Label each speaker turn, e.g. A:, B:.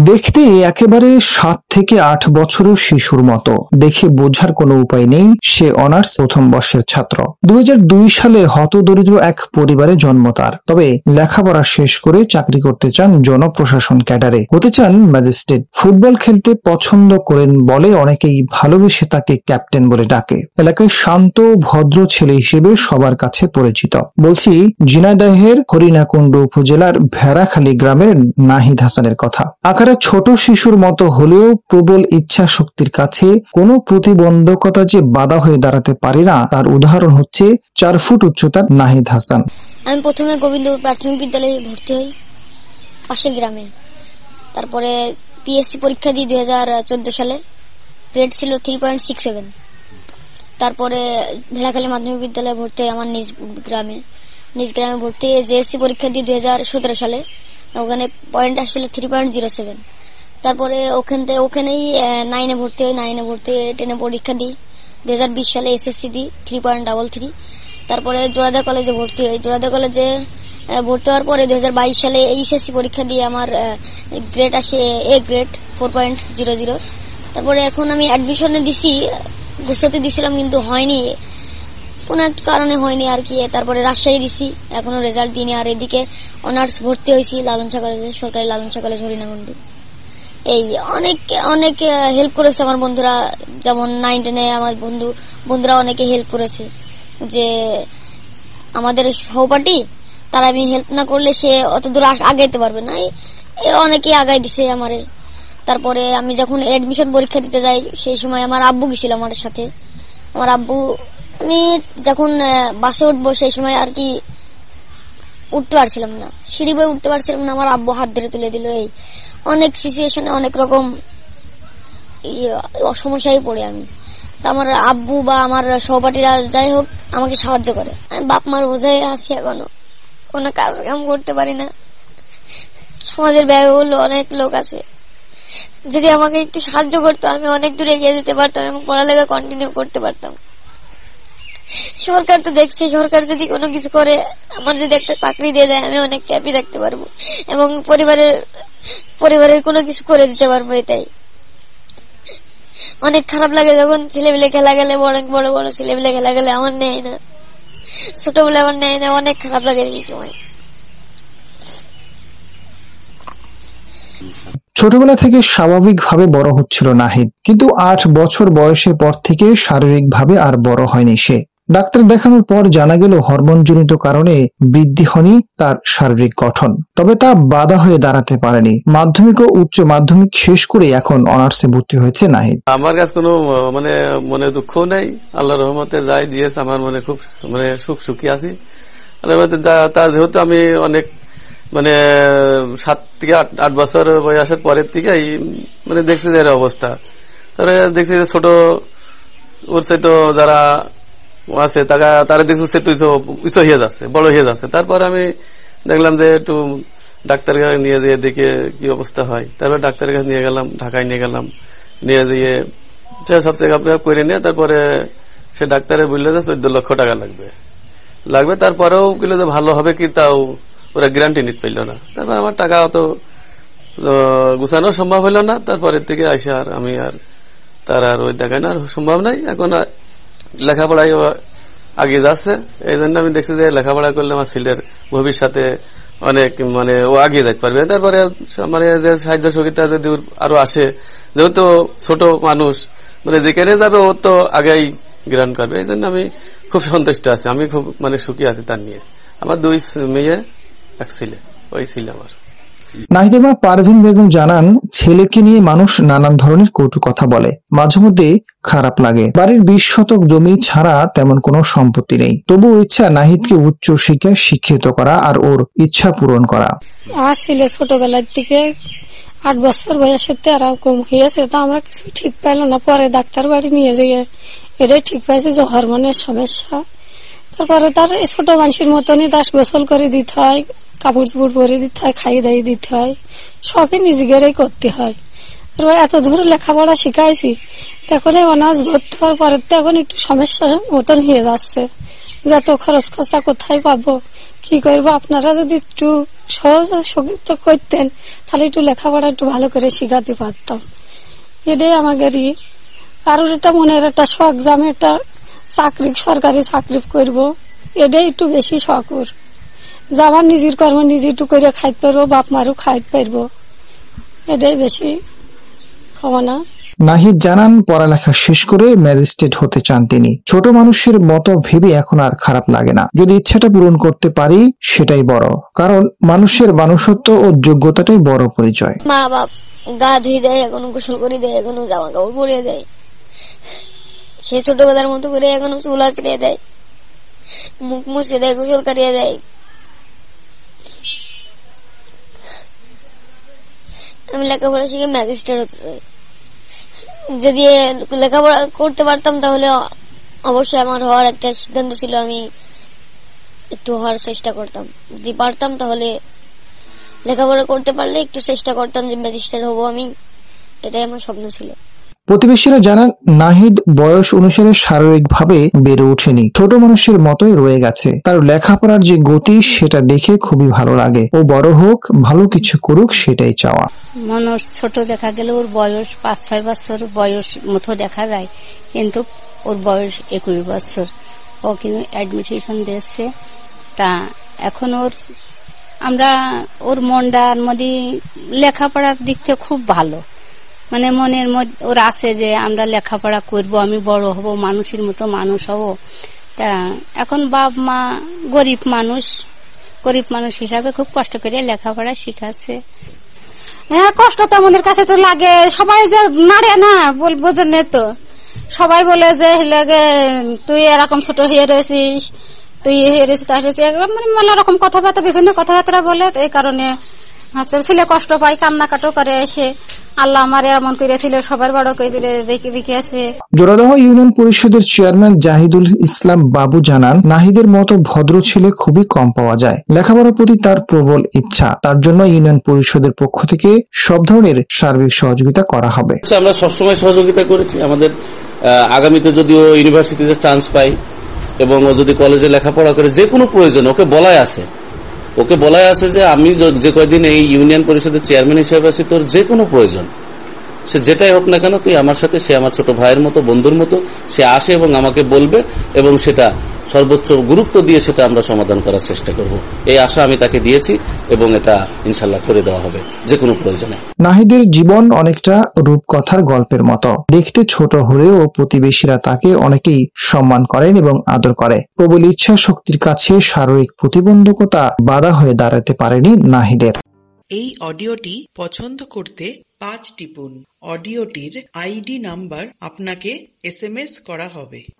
A: দেখতে একেবারে 7 থেকে 8 বছরের শিশুর মতো, দেখে বোঝার কোনো উপায় নেই সে অনার্স প্রথম বর্ষের ছাত্র। 2002 সালে হতদরিদ্র এক পরিবারে জন্ম তার। তবে লেখাপড়া শেষ করে চাকরি করতে চান জনপ্রশাসন ক্যাডারে, হতে চান ম্যাজিস্ট্রেট। ফুটবল খেলতে পছন্দ করেন বলে অনেকেই ভালোবেসে তাকে ক্যাপ্টেন বলে ডাকে। এলাকায় শান্ত ভদ্র ছেলে হিসেবে সবার কাছে পরিচিত। বলছি ঝিনাইদহের হরিণাকুণ্ড উপজেলার ভেড়াখালী গ্রামের নাহিদ হাসানের কথা। আকারে ছোট শিশুর মতো হলেও প্রবল ইচ্ছা শক্তির কাছে কোনো প্রতিবন্ধকতা যে বাধা হয়ে দাঁড়াতে পারে না, তার উদাহরণ হচ্ছে 4 ফুট উচ্চতার নাহিদ হাসান।
B: আমি প্রথমে গোবিন্দপুর প্রাথমিক বিদ্যালয়ে ভর্তি হই পাশের গ্রামে। তারপরে পিএসসি পরীক্ষা দিই 2014 সালে, গ্রেড ছিল 3.67। তারপরে ভেড়াখালী মাধ্যমিক বিদ্যালয়ে ভর্তি হই আমার নিজ গ্রামে ভর্তি হয়ে জেএসসি পরীক্ষা দিই 2017 সালে। ওখানে পয়েন্ট আসছিল 3.07। তারপরে ওখানেই 9-এ ভর্তি হই। 9-এ ভর্তি হয়ে 10-এ পরীক্ষা দিই 2020 সালে, এসএসসি দিই 3.33। তারপরে জোড়াদা কলেজে ভর্তি হই। জোড়াদা কলেজে ভর্তি হওয়ার পরে 2022 সালে এইচএসসি পরীক্ষা দিয়ে আমার গ্রেড আসে এ গ্রেড 4.00। তারপরে এখন আমি অ্যাডমিশনে দিছি, গুছাতে দিছিলাম কিন্তু হয়নি, কোন এক কারণে হয়নি আর কি। তারপরে রাজশাহী দিছি, এখনো রেজাল্ট দিইনি। আর এদিকে অনার্স ভর্তি হয়েছি লালনশা কলেজে, সরকারি লালনশা কলেজ হরিণাকুণ্ড। এই অনেক হেল্প করেছে আমার বন্ধুরা, যেমন 9-10-এ আমার বন্ধুরা অনেকে হেল্প করেছে। যে আমাদের সহপাঠী, তারা আমি হেল্প না করলে সে অত দূর আগাইতে পারবে না, অনেকে আগাই দিছে আমারে। তারপরে আমি যখন এডমিশন পরীক্ষা দিতে যাই সেই সময় আমার আব্বু গেছিল আমার সাথে। আমার আব্বু, আমি যখন বাসে উঠবো সেই সময় আর কি উঠতে পারছিলাম না, সিঁড়ি বয়ে উঠতে পারছিলাম না, আমার আব্বু হাত ধরে তুলে দিল। এই অনেক সিচুয়েশনে অনেক রকম সমস্যায় পড়ে আমি। আমার আব্বু বা আমার সহপাঠীরা যাই হোক আমাকে সাহায্য করে। আমি বাপ মার বোঝায় আছি, এখনো কোনো কাজ কাম করতে পারি না। সমাজের ব্যয়বহুল অনেক লোক আছে, যদি আমাকে একটু সাহায্য করতো আমি অনেক দূরে এগিয়ে যেতে পারতাম এবং পড়ালেখা কন্টিনিউ করতে পারতাম। সরকার তো দেখছে, সরকার যদি কোনো কিছু করে, আমার যদি একটা চাকরি দিয়ে দেয়, আমি অনেক হ্যাপি থাকতে পারবো এবং পরিবারের কোনো কিছু করে দিতে পারবো। এটাই অনেক খারাপ লাগে যখন ছেলেমেলে খেলা গেলে, অনেক বড় বড় ছেলেমেলে খেলা গেলে আমার নেয় না, ছোটবেলা আমার নেয় না, অনেক খারাপ লাগে এই সময়।
A: ছোটবেলা থেকে স্বাভাবিকভাবে বড় হচ্ছিল নাহিদ, কিন্তু 8 বছর বয়সের পর থেকে শারীরিকভাবে আর বড় হয়নি সে। ডাক্তার দেখানোর পর জানা গেল হরমোনজনিত কারণে বৃদ্ধি হয়নি তার শারীরিক গঠন। তবে তা বাধা হয়ে দাঁড়াতে পারেনি। মাধ্যমিক ও উচ্চ মাধ্যমিক শেষ করে এখন অনার্সে ভর্তি হয়েছে নাহিদ।
C: আমার কাছে কোনো মনে দুঃখ নেই, আল্লাহর রহমতে যাই দিয়েছে আমার মনে খুব সুখী আছি। তার যেহেতু আমি অনেক 7 থেকে 8 বছর বয়সের পরের থেকে দেখছি যে এর অবস্থা। তারপরে দেখছি যে ছোট ওর তো যারা আছে তারা দেখছি উঁচু হয়ে যাচ্ছে, বড় হয়ে যাচ্ছে। তারপর আমি দেখলাম যে একটু ডাক্তারের কাছে নিয়ে যেয়ে দেখে কি অবস্থা হয়। তারপরে ডাক্তারের কাছে নিয়ে গেলাম, ঢাকায় নিয়ে গেলাম, নিয়ে যেয়ে সব চেক আপ করে নিয়ে তারপরে সে ডাক্তারে বললো যে 14 লক্ষ টাকা লাগবে। তারপরেও বললো যে ভালো হবে কি, তাও ওরা গ্যারান্টি নিতে পারল না। তারপর আমার টাকা অত গুছানো সম্ভব হলো না। তারপরের থেকে আসে আর আমি তার ওই দেখায় না, সম্ভব নাই। এখন লেখাপড়ায় আগে যাচ্ছে, এই জন্য আমি দেখছি যে লেখাপড়া করলে আমার ছেলের ভবিষ্যতে অনেক ও আগে যেতে পারবে। তারপরে যে সাহায্য সহযোগিতা যদি আরো আসে, যেহেতু ছোট মানুষ যেখানে যাবে ও তো আগেই গ্রহণ করবে, এই জন্য আমি খুব সন্তুষ্ট আছি। আমি খুব সুখী আছি তার নিয়ে। আমার 2 মেয়ে, 1 ছেলে, ওই ছিল আমার।
A: নাহিদের মা পারভিন বেগম জানান, ছেলেকে নিয়ে মানুষ নানান ধরনের কটু কথা বলে, মাঝে মধ্যে খারাপ লাগে। বাড়ির 20 শতক জমি ছাড়া তেমন কোনো সম্পত্তি নেই। তবু ইচ্ছা নাহিদকে উচ্চ শিক্ষায় শিক্ষিত করা আর ওর ইচ্ছা পূরণ করা।
D: আমার ছেলে ছোটবেলার থেকে 8 বছর বয়সের এরকম হয়েছে, তো আমরা কিছু ঠিক পাইল না। পরে ডাক্তার বাড়ি নিয়ে যেয়ে এটাই ঠিক পাইছে যে হরমোনের সমস্যা। তারপরে তার ছোট মানুষের মতনই 10 গোসল করে দিতে হয়, কাপড় চোপড় পরে দিতে হয়, খাইয়ে দাইয়ে দিতে হয়, সবই নিজেদেরই করতে হয়। তারপর এত দূর লেখাপড়া শিখাইছি, এখন অনার্স ভর্তি হওয়ার পরে এখন একটু সমস্যা মতন হয়ে যাচ্ছে। যত খরচ খরচা কোথায় পাবো, কি করবো? আপনারা যদি একটু সহযোগিতা করতেন তাহলে একটু লেখাপড়া একটু ভালো করে শিখাতে পারতাম। এটাই আমাদেরই কারোর এটা মনের একটা শখ যে আমি একটা চাকরি, সরকারি চাকরি করবো, এটাই একটু বেশি শখ ওর, যে আমার নিজের কর্ম নিজে একটু করে খাইতে পারবো, বাপ মারও খাইতে পারবো, এটাই বেশি কামনা।
A: নাহিদ জানান, পড়ালেখা শেষ করে ম্যাজিস্ট্রেট হতে চান তিনি। ছোট মানুষের মতো ভেবে এখন আর খারাপ লাগে না। যদি ইচ্ছাটা পূরণ করতে পারি সেটাই বড়, কারণ মানুষের মানুষত্ব ও যোগ্যতাটাই বড় পরিচয়।
B: মা বাপ গা ধুয়ে দেয়, এখনো গোসল করে দেয়, এখনো জামা কাপড় পরিয়ে দেয়, সে ছোটবেলার মতো করে এখনো চুল আঁচড়িয়ে দেয়, মুখ মুছে দেয়, গোসল করিয়ে দেয়। আমি লেখাপড়া শিখে ম্যাজিস্ট্রেট হতে চাই। যদি লেখাপড়া করতে পারতাম তাহলে অবশ্যই আমার হওয়ার একটা সিদ্ধান্ত ছিল, আমি একটু হওয়ার চেষ্টা করতাম। যদি পারতাম তাহলে লেখাপড়া করতে পারলে একটু চেষ্টা করতাম যে ম্যাজিস্ট্রেট হবো আমি, এটাই আমার স্বপ্ন ছিল।
A: প্রতিবেশীরা জানান, নাহিদ বয়স অনুসারে শারীরিকভাবে বেড়ে ওঠেনি, ছোট মানুষের মতোই রয়ে গেছে। তার লেখাপড়ার যে গতি সেটা দেখে খুবই ভালো লাগে। ও বড় হোক, ভালো কিছু করুক, সেটাই চাওয়া।
E: মানুষ ছোট দেখা গেলে ওর বয়স 5-6 বছর বয়স মতো দেখা যায়, কিন্তু ওর বয়স 21 বছর। ও কিন্তু অ্যাডমিশন দিয়েছে। তা এখন ওর মনটার মধ্যে লেখাপড়ার দিক থেকে খুব ভালো, মানে মনের মধ্যে ওর আছে যে আমরা লেখাপড়া করব, আমি বড় হব, মানুষের মতো মানুষ হব। তা এখন বাপ মা গরিব মানুষ হিসাবে খুব কষ্ট করে লেখাপড়া শিখাচ্ছে।
F: হ্যাঁ, কষ্ট তো আমাদের কাছে তো লাগে। সবাই যে মারে না বোঝেন তো, সবাই বলে যে লাগে তুই এরকম ছোট হয়ে রয়েছিস, তুই হয়ে রয়েছিস, মানে মেলা রকম কথাবার্তা, বিভিন্ন কথাবার্তা বলে। এই কারণে ছেলে কষ্ট পায়, কান্নাকাটো করে এসে। আল্লাহ আমার এমন করে ছেলে সবার বড় করে রেখে আছে।
A: জোড়াদহ ইউনিয়ন পরিষদের চেয়ারম্যান জাহিদুল ইসলাম বাবু জানান, নাহিদের মতো ভদ্র ছেলে খুবই কম পাওয়া যায়। লেখাপড়ার প্রতি তার প্রবল ইচ্ছা, তার জন্য ইউনিয়ন পরিষদের পক্ষ থেকে সব ধরনের সার্বিক সহযোগিতা করা হবে।
G: আমরা সবসময় সহযোগিতা করেছি। আমাদের আগামীতে যদি ও ইউনিভার্সিটিতে চান্স পাই এবং ও যদি কলেজে লেখাপড়া করে, যে কোনো প্রয়োজন ওকে বলাই আছে যে আমি যে কয়দিন এই ইউনিয়ন পরিষদের চেয়ারম্যান হিসেবে আছি, তোর যে কোনো প্রয়োজন সে যেটাই হোক না কেন, তুই আমার সাথে, সে আমার ছোট ভাইয়ের মতো, বন্ধুর মতো, সে আসে এবং আমাকে বলবে, এবং সেটা সর্বোচ্চ গুরুত্ব দিয়ে সেটা আমরা সমাধান করার চেষ্টা করব। এই আশা আমি তাকে দিয়েছি এবং এটা ইনশাল্লাহ করে দেওয়া হবে যে কোনো প্রয়োজনে।
A: নাহিদের জীবন অনেকটা রূপকথার গল্পের মতো। দেখতে ছোট হলেও প্রতিবেশীরা তাকে অনেকেই সম্মান করেন এবং আদর করে। প্রবল ইচ্ছা শক্তির কাছে শারীরিক প্রতিবন্ধকতা বাধা হয়ে দাঁড়াতে পারেনি নাহিদের।
H: এই অডিওটি পছন্দ করতে 5 টিপুন। অডিওটির আইডি নাম্বার আপনাকে SMS করা হবে।